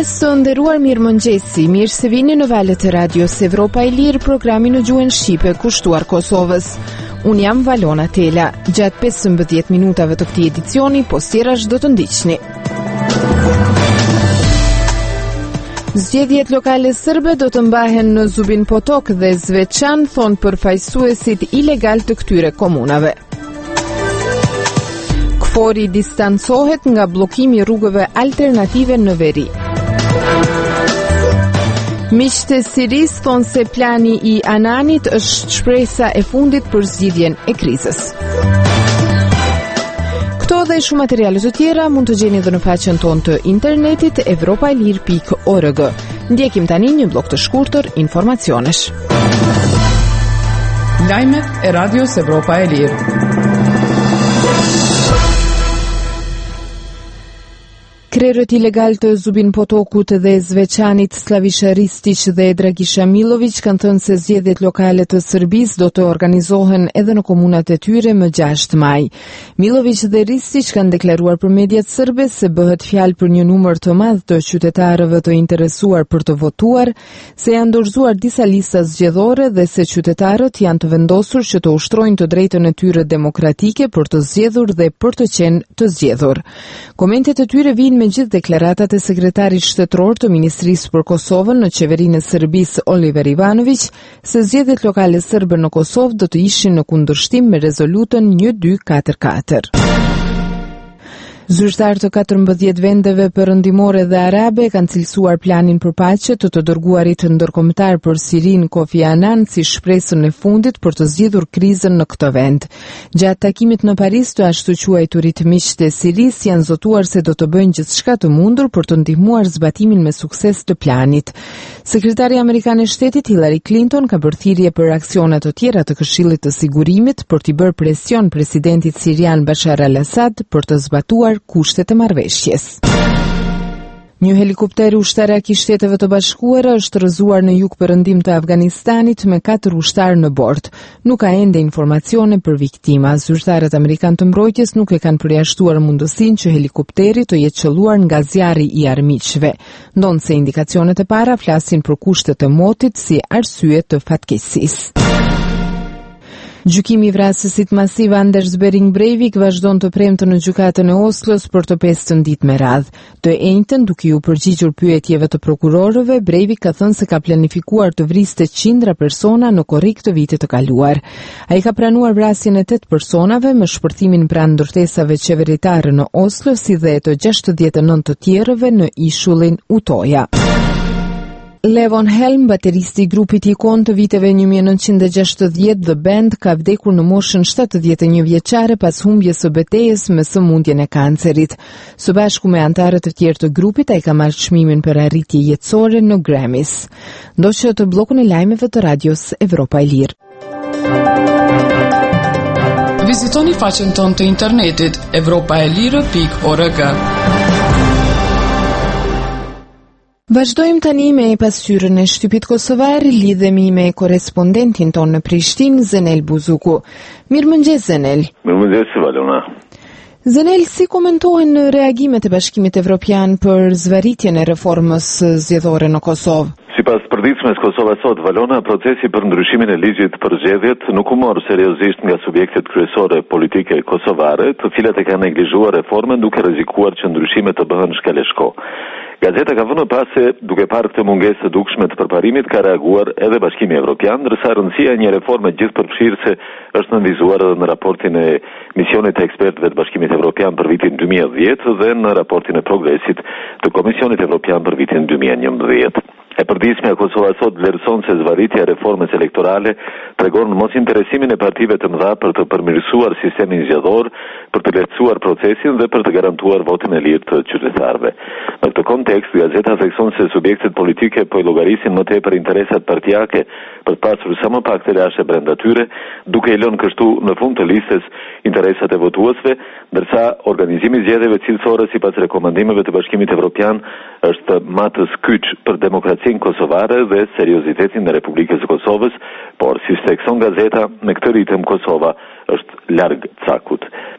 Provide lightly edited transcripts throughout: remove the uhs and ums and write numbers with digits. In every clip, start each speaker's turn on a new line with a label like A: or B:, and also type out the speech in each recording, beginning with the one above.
A: mëngjes të nderuar, mirëmëngjesi. Mirë se vini në valët e radios Evropa e Lirë, programi në gjuhën shqipe kushtuar Kosovës. Unë jam Valona Tela. Gjatë 15 minutave të këtij edicioni, postirash do të ndiqni. Zgjedhjet lokale serbe do të mbahen në Zubin Potok dhe Zvečan, thonë përfaqësuesit ilegal të këtyre komunave. KFOR-i distancohet nga bllokimi i rrugëve alternative në veri. Miqtë e Sirisë thonë se plani i Ananit është shpresa e fundit për zgjidhjen e krizës. Këto dhe shumë materiale të tjera mund të gjeni edhe në faqen tonë të internetit evropailir.org. Ndjekim tani një blok të shkurtër informacionesh.
B: Lajmet e radios Evropa e Lirë.
A: Krerët ilegal të Zubin Potokut dhe Zvečanit, Slavisha Ristić dhe Dragisha Milović kanë thënë se zgjedhjet lokale të Serbisë do të organizohen edhe në komunat e tyre më 6 maj. Milović dhe Ristić kanë deklaruar për mediat serbe se bëhet fjalë për një numër të madh të qytetarëve të interesuar për të votuar, se janë dorëzuar disa lista zgjedhore dhe se qytetarët janë të vendosur që të ushtrojnë të drejtën e tyre demokratike për të zgjedhur dhe për të qenë të zgjedhur. Komentet e tyre vijnë me gjithë deklaratat e sekretarit shtetëror të Ministrisë për Kosovën në qeverinë e Serbisë Oliver Ivanović se zgjedhjet lokale serbe në Kosovë do të ishin në kundërshtim me rezolutën 1244. Zyrtarë të 14 vendeve perëndimore dhe arabe kanë cilësuar planin për paqe të dërguarit ndërkombëtar për Sirinë Kofi Annan si shpresën e fundit për të zgjidhur krizën në këtë vend. Gjatë takimit në Paris, të ashtu quajturit miqtë e Sirisë janë zotuar se do të bëjnë gjithçka të mundur për të ndihmuar zbatimin me sukses të planit. Sekretari amerikan e Shtetit Hillary Clinton ka bërë thirrje për aksione të tjera të Këshillit të Sigurimit për t'i bërë presion presidentit sirian Bashar al-Assad për të zbatuar kushtet e marrëveshjes. Një helikopter ushtarak i Shteteve të Bashkuara është rrëzuar në jug-perëndim të Afganistanit me 4 ushtarë në bord. Nuk ka ende informacione për viktima. Zyrtarët amerikan të mbrojtjes nuk e kanë përjashtuar mundësinë që helikopteri të jetë qelluar nga zjarri i armiqve. Ndonse indikacionet e para flasin për kushtet e motit si arsye të fatkeqësisë. Gjykimi i vrasësit masiv Anders Behring Breivik vazhdon të premte në gjykatën e Oslos për të 5 ditë me radhë. Të njëjtën, duke u përgjigjur pyetjeve të prokurorëve, Breivik ka thënë se ka planifikuar të vriste qindra persona në korrik të vitit të kaluar. Ai ka pranuar vrasjen e 8 personave me shpërthimin pranë ndërtesave qeveritare në Oslo, si dhe të 69 të tjerëve në ishullin Utoja. Levon Helm, bateristi i grupit Ikon të viteve 1960 The Band, ka vdekur në moshën 71 vjeçare pas humbjes së betejës me sëmundjen e kancerit. Së bashku me anëtarët e tjerë të grupit, ai ka marrë çmimin për arritje jetësore në Grammys. Ndoshta të bllokun e lajmeve të radios Evropa e Lirë.
B: Vizitoni faqen tonë të internetit evropaelire.org.
A: Vazhdojmë tani me pasqyrën e shtypit kosovar, lidhemi me korespondentin tonë në Prishtinë, Zenel Buzuku. Mirëmëngjes Zenel.
C: Mirëmëngjes Valona.
A: Zenel, si komentohen reagimet e Bashkimit Evropian për zvarritjen e reformës zgjedhore në Kosovë?
C: Sipas përditshmës Kosova sot, Valona, procesi për ndryshimin e ligjit për zgjedhjet nuk u mor seriozisht nga subjektet kryesore politike kosovare, të cilat e kanë neglizhuar reformën duke rrezikuar që ndryshimet të bëhen shkaleshko. Gazeta ka vënë pas se duke parë këtë mungesë të dukshme të përparimit ka reaguar edhe Bashkimi Evropian, ndërsa rëndësia e një reforme gjithëpërfshirëse është nënvizuar edhe në raportin e misionit të ekspertëve të Bashkimit Evropian për vitin 2010 dhe në raportin e progresit të Komisionit Evropian për vitin 2011. E përditshmja Kosova sot vlerëson se zvarritja e reformës elektorale tregon mos interesimin e partive të mëdha për të përmirësuar sistemin zgjedhor, për të lehtësuar procesin dhe për të garantuar votin e lirë të qytetarëve. Në këtë kontekst, gazeta thekson se subjektet politike po i llogarisin më tepër interesat partijake për të pasur sa më pak të lashe brenda tyre, duke i lënë kështu në fund të listës interesat e votuesve, ndërsa organizimi i zgjedhjeve cilësore sipas rekomandimeve të Bashkimit Evropian është matës kyç për demokracinë kosovare dhe seriozitetin e Republikës së Kosovës, por si thekson gazeta, me këtë ritëm Kosova është larg cakut.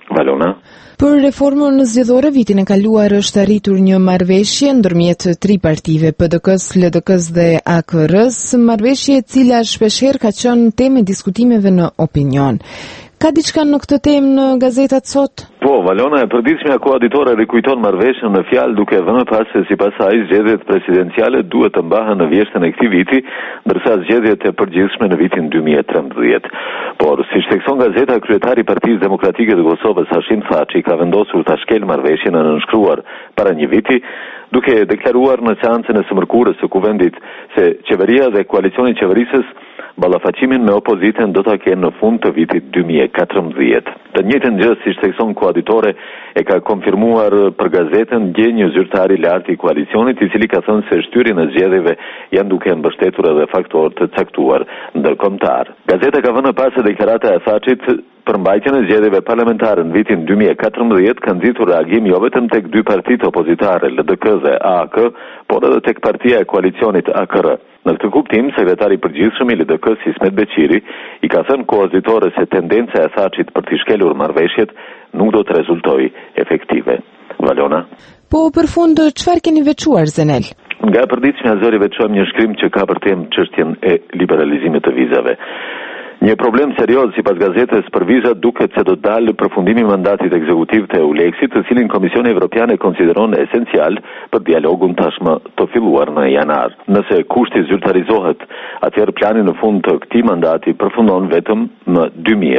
C: Valona.
A: Për reformën zgjedhore vitin e kaluar është arritur një marrëveshje ndërmjet 3 partive, PDK-s, LDK-s dhe AKR-s, marrëveshje e cila shpeshherë ka qenë temë diskutimeve në opinion. Ka diçka në këtë temë në gazetat sot?
C: Po, Valona, e përditshmja koaditore rikujton marrëveshjen në fjalë duke vënë pas se sipas saj zgjedhjet presidenciale duhet të mbahen në vjeshtën e këtij viti, ndërsa zgjedhjet e përgjithshme në vitin 2013. Por, siç thekson gazeta, kryetari i Partisë Demokratike të Kosovës, Hashim Thaçi, ka vendosur ta shkelë marrëveshjen e nënshkruar para një viti, duke deklaruar në seancën e së mërkurës së Kuvendit se qeveria dhe koalicioni i qeverisës ballafaqimin me opozitën do ta kenë në fund të vitit 2014. Të njëjtën gjë siç thekson koaditore e ka konfirmuar për gazetën dje një zyrtar i lartë i koalicionit, i cili ka thënë se shtyrjen e zgjedhjeve janë duke mbështetur edhe faktorë të caktuar ndërkombëtar. Gazeta ka vënë pas se deklarata e Thaçit për mbajtjen e zgjedhjeve parlamentare në vitin 2014 ka nxitur reagim jo vetëm tek 2 partitë opozitare, LDK dhe AAK, por edhe tek partia e koalicionit AKR. Në këtë kuptim, sekretari i përgjithshëm i LDK-s Ismet Beqiri i ka thënë koaditore se tendenca e Thaçit për të shkelur marrëveshjet nuk do të rezultojë efektive. Valona.
A: Po, për fund, çfarë keni veçuar, Zenel?
C: Nga e përditshmja zëri veçojmë një shkrim që ka për temë çështjen e liberalizimit të vizave. Një problem serioz sipas gazetës për vizat duket se do të dalë përfundimi i mandatit ekzekutiv të EULEX-it, të cilin Komisioni Evropian e konsideron esencial për dialogun tashmë të filluar në janar. Nëse kushti zyrtarizohet, atëherë plani në fund të këtij mandati përfundon vetëm në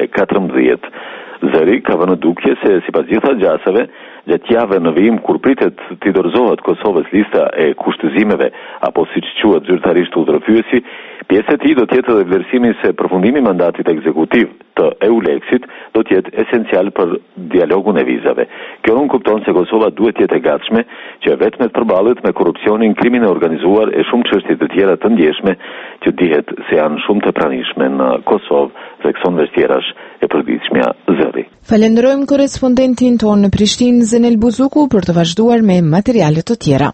C: 2014. Zëri ka vënë dukje se sipas gjitha gjasave, gjatë javë në vijim kur pritet të dorëzohet Kosovës lista e kushtëzimeve apo siç quhet zyrtarisht udhërfyesi, pjesë e tij do të jetë edhe vlerësimi se përfundimi i mandatit ekzekutiv të EULEX-it do të jetë esencial për dialogun e vizave. Kjo nuk kupton se Kosova duhet të jetë e gatshme që vetëm të përballet me korrupsionin, krimin e organizuar e shumë çështje të tjera të ndjeshme që dihet se janë shumë të pranishme në Kosovë, thekson vështirash e përditshmja zëri.
A: Falenderojmë korrespondentin tonë në Prishtinë, Zenel Buzuku, për të vazhduar me materiale të tjera.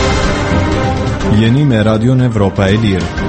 D: Jeni me Radion Evropa e Lirë.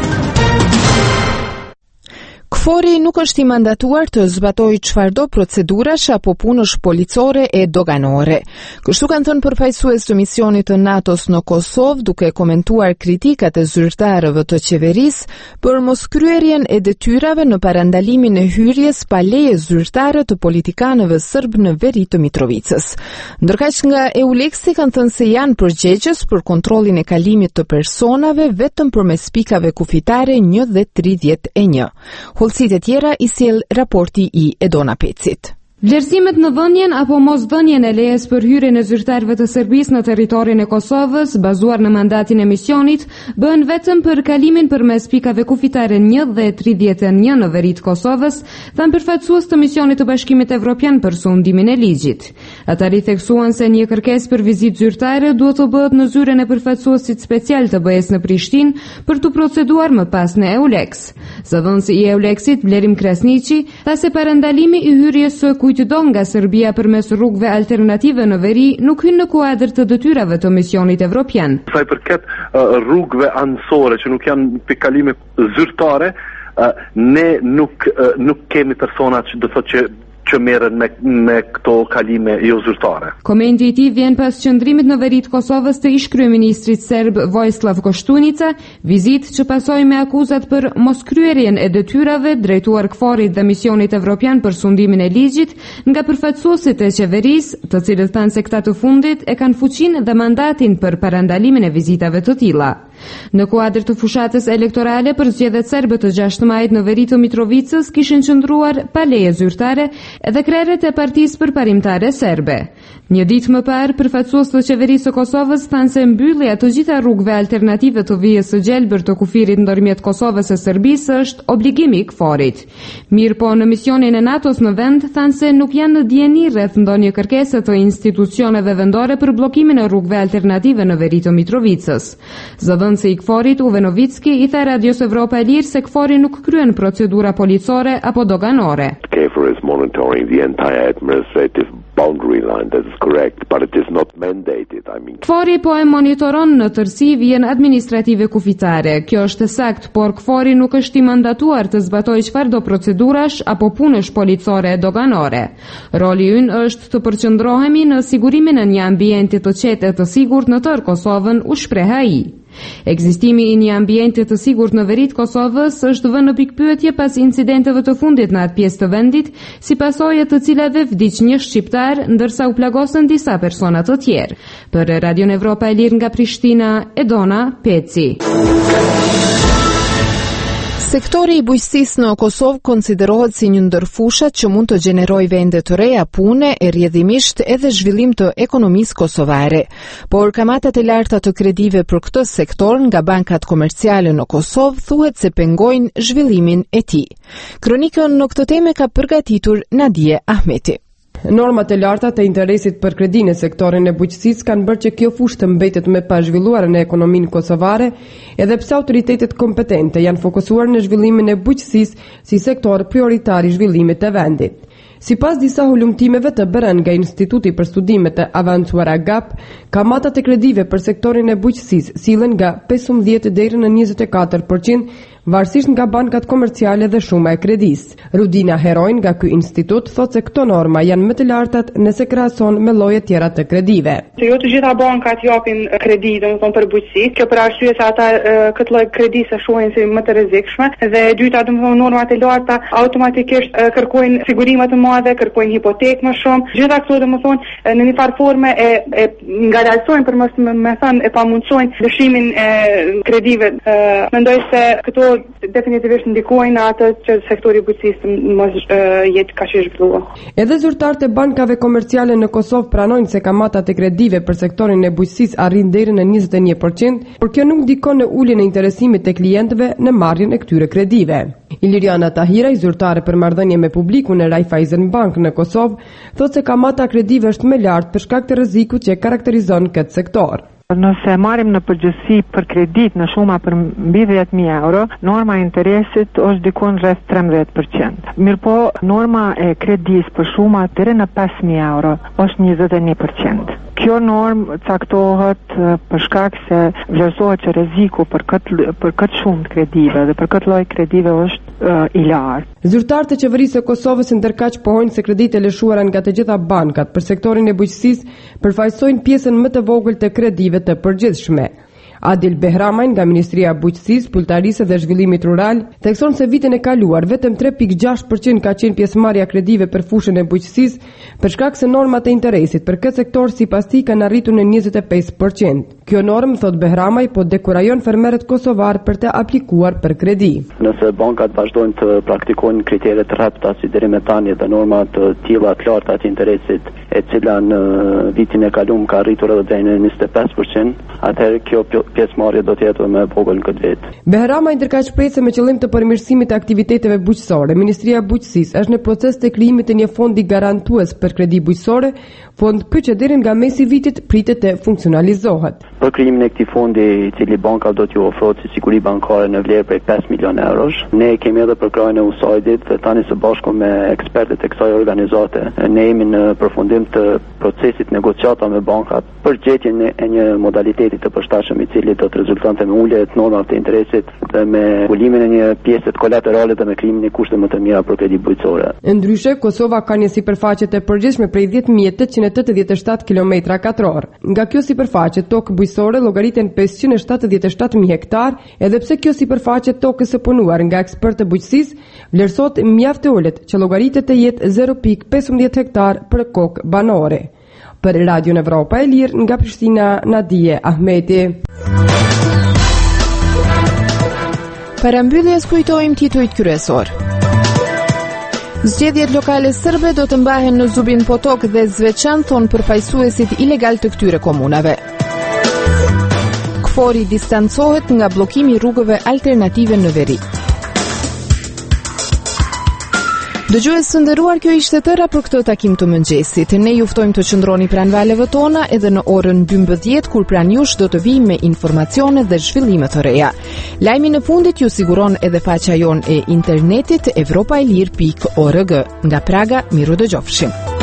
A: KFOR-i nuk është i mandatuar të zbatojë çfarëdo procedurash apo punësh policore e doganore. Kështu kanë thënë përfaqësues të misionit të NATO-s në Kosovë, duke komentuar kritikat e zyrtarëve të qeverisë për moskryerjen e detyrave në parandalimin e hyrjes pa leje zyrtare të politikanëve serb në veri të Mitrovicës. Ndërkaq nga EULEX-i kanë thënë se janë përgjegjës për kontrollin e kalimit të personave vetëm përmes pikave kufitare 1 dhe 31. Holësit e tjera i sjell raporti i Edona Pecit.
E: Vlerësimet në dhënien apo mos dhënien e lejes për hyrjen e zyrtarëve të Serbisë në territorin e Kosovës, bazuar në mandatin e misionit, bëhen vetëm për kalimin përmes pikave kufitare 1 dhe 31 në veri të Kosovës, thanë përfaqësues të misionit të Bashkimit Evropian për sundimin e ligjit. Ata ritheksuan se një kërkesë për vizitë zyrtare duhet të bëhet në zyrën e përfaqësuesit special të BE-s në Prishtinë për të proceduar më pas në EULEX. Zëdhënësi i EULEX-it, Blerim Krasniqi, tha se parandalimi i hyrjes së kujtëdo nga Serbia përmes rrugëve alternative në veri nuk hyn në kuadër të detyrave të misionit evropian.
F: Sa i përket rrugëve anësore që nuk janë pikalime zyrtare, ne nuk kemi persona që do thotë që merren me këto kalime jo zyrtare.
E: Komendi i tij vjen pas qëndrimit në veri të Kosovës të ish kryeministrit serb Vojislav Koštunica, vizitë që pasoi me akuzat për moskryerjen e detyrave drejtuar KFOR-it dhe misionit evropian për sundimin e ligjit nga përfaqësuesit e qeverisë, të cilët thanë se këta të fundit e kanë fuqinë dhe mandatin për parandalimin e vizitave të tilla. Në kuadër të fushatës elektorale për zgjedhjet serbe të 6 majit në veri të Mitrovicës kishin qëndruar pa leje zyrtare edhe krerët e Partisë Përparimtare Serbe. Një ditë më parë, përfaqësues të qeverisë së Kosovës thanë se mbyllja të gjitha rrugëve alternative të vijës së gjelbër të kufirit ndërmjet Kosovës e Serbisë është obligimi i KFOR-it. Mirë po, në misionin e NATO-s në vend thanë se nuk janë në dieni rreth ndonjë kërkese të institucioneve vendore për bllokimin e rrugëve alternative në veri të Mitrovicës. Zëdhënësi i KFOR-it, Uve Novicki, i tha Radios Evropa e Lirë se KFOR-i nuk kryen procedura policore apo doganore.
G: KFOR is monitoring the entire administrative boundary line. That is correct, but it is not mandated.
E: KFOR-i po e monitoron në tërësi vjen administrative kufitare. Kjo është sakt, por KFOR-i nuk është i mandatuar të zbatojë çfarëdo procedurash apo punësh policore e doganore. Roli ynë është të përqendrohemi në sigurimin e një ambienti të qetë e të sigurt në tërë Kosovën, u shpreh ai. Ekzistimi i një ambienti të sigurt në veri të Kosovës është vënë në pikpyetje pas incidenteve të fundit në atë pjesë të vendit, si pasojë të cilave vdiq një shqiptar, ndërsa u plagosën disa persona të tjerë. Për Radion Evropa e Lirë nga Prishtina, Edona Peci.
A: Sektori i bujqësisë në Kosovë konsiderohet si një ndër fushat që mund të gjenerojë vende të reja pune e rrjedhimisht edhe zhvillim të ekonomisë kosovare. Por kamatat e larta të kredive për këtë sektor nga bankat komerciale në Kosovë thuhet se pengojnë zhvillimin e tij. Kronikën në këtë temë ka përgatitur Nadije Ahmeti.
H: Normat e larta të interesit për kredi në sektorin e bujqësisë kanë bërë që kjo fushë të mbetet me pa zhvilluar në ekonominë kosovare, edhe pse autoritetet kompetente janë fokusuar në zhvillimin e bujqësisë si sektor prioritar i zhvillimit të vendit. Sipas disa hulumtimeve të bërën nga Instituti për Studime të Avancuara GAP, kamatat e kredive për sektorin e bujqësisë sillen nga 15 deri në 24%, varësisht nga bankat komerciale dhe shuma e kredisë. Rudina Herojn nga ky institut thotë se këto norma janë më të lartat nëse krahason me lloje tjera të kredive.
I: Se jo të gjitha bankat japin kredi, domethënë për bujqësi, kjo për arsye se ata këtë lloj kredise shohin si më të rrezikshme, dhe e dyta domethënë normat e larta automatikisht kërkojnë sigurime të mëdha, kërkojnë hipotekë më shumë. Gjitha këto domethënë në një farë forme e ngadalsojnë për mos më thënë e pamundsojnë lëshimin e kredive. Mendoj se këto definitivisht ndikojnë atë që sektori i bujqësisë mos jetë kaq i zhvilluar.
H: Edhe zyrtarët e bankave komerciale në Kosovë pranojnë se kamatat e kredive për sektorin e bujqësisë arrin deri në 21%, por kjo nuk ndikon në uljen e interesimit të klientëve në marrjen e këtyre kredive. Iliriana Tahira, zyrtare për marrëdhënie me publikun në Raiffeisen Bank në Kosovë, thotë se kamata kredive është më lart për shkak të rrezikut që karakterizon këtë sektor.
J: Nëse marrim në përgjithësi për kredit në shuma për mbi 10.000 euro, norma e interesit është dikon rreth 13%. Mirëpo, norma e kredis për shuma deri në 5.000 euro është 21%. Kjo normë caktohet për shkak se vlerësohet që rreziku për këtë shumë të kredive dhe për këtë lloj kredive është i lartë.
H: Zyrtarët e qeverisë së Kosovës ndërkaq pohojnë se kreditë lëshuara nga të gjitha bankat për sektorin e bujqësisë përfaqësojnë pjesën më të vogël të kredive të përgjithshme. Adil Behramaj nga Ministria e Bujqësisë, Pulltarisë dhe Zhvillimit Rural thekson se vitin e kaluar vetëm 3.6% ka qenë pjesëmarrja kredive për fushën e bujqësisë, për shkak se normat e interesit për këtë sektor sipas tij kanë arritur në 25%. Kjo normë, thot Behramaj, po dekurajon fermerët kosovar për të aplikuar për kredi.
K: Nëse bankat vazhdojnë të praktikojnë kriteret të rrapta si deri me tani dhe norma të tilla të larta të interesit, e cila në vitin e kaluar ka arritur edhe deri në 25%, atëherë kjo pjesëmarrje do të jetë më e vogël në këtë vit.
H: Behramaj ndërkaq shpreh se me qëllim të përmirësimit të aktiviteteve bujqësore, Ministria e Bujqësisë është në proces të krijimit të një fondi garantues për kredi bujqësore, fond ky që deri nga mesi i vitit pritet të funksionalizohet.
K: Për krijimin e këtij fondi, i cili banka do t'ju ofrohet si siguri bankare në vlerë prej 5 milionë eurosh, ne kemi edhe përkrahjen e USAID-it dhe tani së bashku me ekspertët e kësaj organizate, ne jemi në përfundim të procesit negociata me bankat për gjetjen e një modaliteti të përshtatshëm i cili do të rezultonte me ulje të normave të interesit dhe me ulimin e një pjese kolaterale dhe me krijimin e kushteve më të mira për kredi bujqësore.
H: Ndryshe, Kosova ka një sipërfaqe të përgjithshme prej 10.887 km2. Nga kjo sipërfaqe tokë bujqësore llogariten 577.000 hektar, edhe pse kjo sipërfaqe tokës së punuar nga ekspertë bujqësisë vlerësohet mjaft e ulët që llogaritet të jetë 0.15 hektar për kokë banore. Për Radion Evropa e Lirë nga Prishtina, Nadije Ahmeti.
A: Para mbylljes kujtojmë titujt kryesor. Zgjedhjet lokale serbe do të mbahen në Zubin Potok dhe Zveçan, thon përfaqësuesit ilegal të këtyre komunave. KFOR-i distancohet nga bllokimi i rrugëve alternative në veri. Dëgjues së nderuar, kjo ishte tëra për këtë takim të mëngjesit. Ne ju ftojmë të qëndroni pranë valeve tona edhe në orën 12 kur pranë jush do të vijmë me informacione dhe zhvillime të reja. Lajmin e fundit ju siguron edhe faqja jon e internetit evropaelir.org. Nga Praga, miru dëgjofshim.